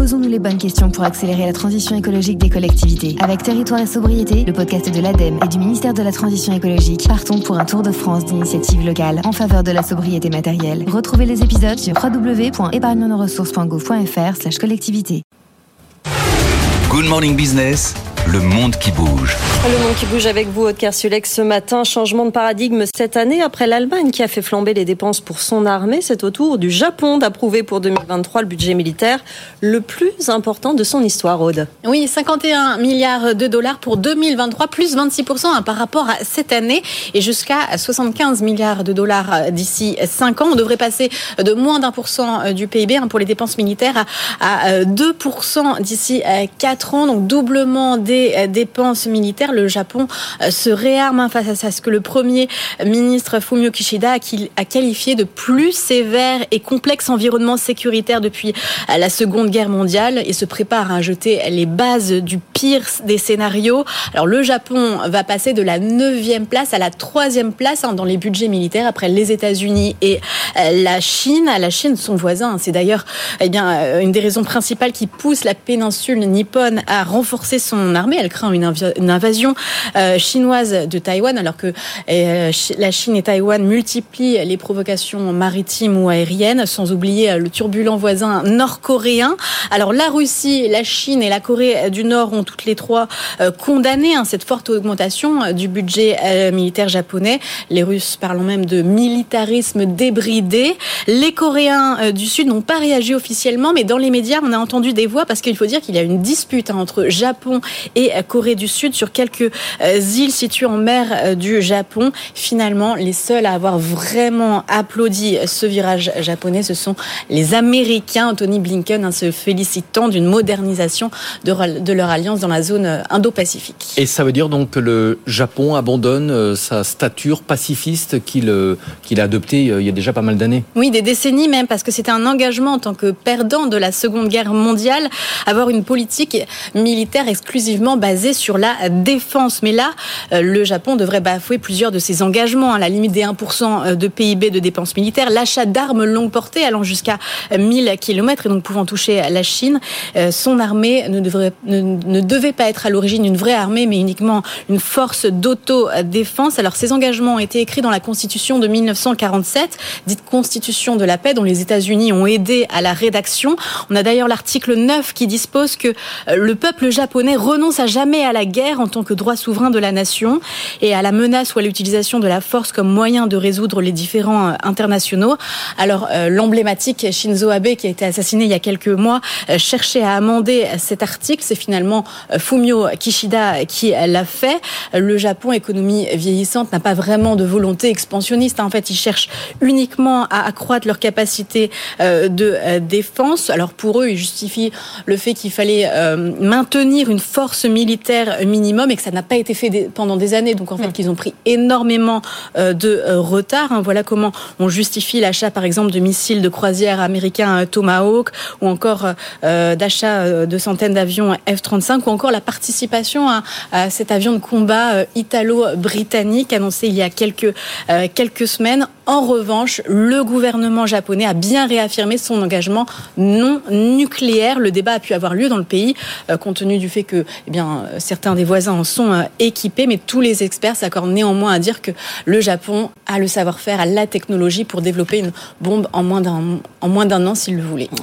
Posons-nous les bonnes questions pour accélérer la transition écologique des collectivités. Avec Territoire et Sobriété, le podcast de l'ADEME et du ministère de la Transition écologique, partons pour un tour de France d'initiatives locales en faveur de la sobriété matérielle. Retrouvez les épisodes sur www.épargnenosressources.gouv.fr/collectivité. Good Morning Business, le monde qui bouge. Le monde qui bouge avec vous, Aude Kersulek. Ce matin, changement de paradigme cette année. Après l'Allemagne qui a fait flamber les dépenses pour son armée, c'est au tour du Japon d'approuver pour 2023 le budget militaire le plus important de son histoire, Aude. Oui, 51 milliards de dollars pour 2023, plus 26% par rapport à cette année et jusqu'à 75 milliards de dollars d'ici 5 ans. On devrait passer de moins d'1% du PIB pour les dépenses militaires à 2% d'ici 4 ans, donc doublement des dépenses militaires. Le Japon se réarme face à ce que le Premier ministre Fumio Kishida a qualifié de plus sévère et complexe environnement sécuritaire depuis la Seconde Guerre mondiale et se prépare à jeter les bases du pire des scénarios. Alors le Japon va passer de la 9e place à la 3e place dans les budgets militaires après les États-Unis et la Chine. La Chine, son voisin, c'est d'ailleurs une des raisons principales qui pousse la péninsule nippone à renforcer son armée. Elle craint une invasion chinoise de Taïwan, alors que la Chine et Taïwan multiplient les provocations maritimes ou aériennes, sans oublier le turbulent voisin nord-coréen. Alors la Russie, la Chine et la Corée du Nord ont toutes les trois condamné cette forte augmentation du budget militaire japonais. Les Russes parlant même de militarisme débridé. Les Coréens du Sud n'ont pas réagi officiellement, mais dans les médias, on a entendu des voix parce qu'il faut dire qu'il y a une dispute entre Japon et Corée du Sud sur quelques îles situées en mer du Japon. Finalement, les seuls à avoir vraiment applaudi ce virage japonais, ce sont les Américains. Tony Blinken se félicitant d'une modernisation de leur alliance dans la zone Indo-Pacifique. Et ça veut dire donc que le Japon abandonne sa stature pacifiste qu'il a adoptée il y a déjà pas mal d'années. Oui, des décennies même, parce que c'était un engagement en tant que perdant de la Seconde Guerre mondiale, avoir une politique militaire exclusivement basée sur la défense. Mais là, le Japon devrait bafouer plusieurs de ses engagements, la limite des 1% de PIB de dépenses militaires, l'achat d'armes longue portée allant jusqu'à 1000 km et donc pouvant toucher la Chine. Son armée ne devait pas être à l'origine une vraie armée, mais uniquement une force d'autodéfense. Alors ces engagements ont été écrits dans la Constitution de 1947, dite Constitution de la paix, dont les États-Unis ont aidé à la rédaction. On a d'ailleurs l'article 9 qui dispose que le peuple japonais renonce à jamais à la guerre en tant que droit souverain de la nation et à la menace ou à l'utilisation de la force comme moyen de résoudre les différends internationaux. Alors l'emblématique Shinzo Abe, qui a été assassiné il y a quelques mois, cherchait à amender cet article. C'est finalement Fumio Kishida qui l'a fait. Le Japon, économie vieillissante, n'a pas vraiment de volonté expansionniste. En fait, ils cherchent uniquement à accroître leur capacité de défense. Alors pour eux, ils justifient le fait qu'il fallait maintenir une force militaire minimum et que ça n'a pas été fait pendant des années. Donc en fait, qu'ils ont pris énormément de retard. Voilà comment on justifie l'achat, par exemple, de missiles de croisière américains Tomahawk ou encore d'achat de centaines d'avions F-35 ou encore la participation à cet avion de combat italo-britannique annoncé il y a quelques semaines. En revanche, le gouvernement japonais a bien réaffirmé son engagement non nucléaire. Le débat a pu avoir lieu dans le pays, compte tenu du fait que certains des voisins en sont équipés, mais tous les experts s'accordent néanmoins à dire que le Japon a le savoir-faire, a la technologie pour développer une bombe en moins d'un an s'il le voulait.